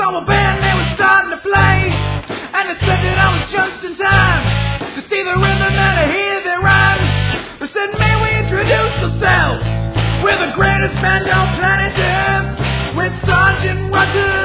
our band, they were starting to play, and it said that I was just in time to see the rhythm and to hear their rhymes. They said, may we introduce ourselves? We're the greatest band on planet Earth. We're Sergeant Roger.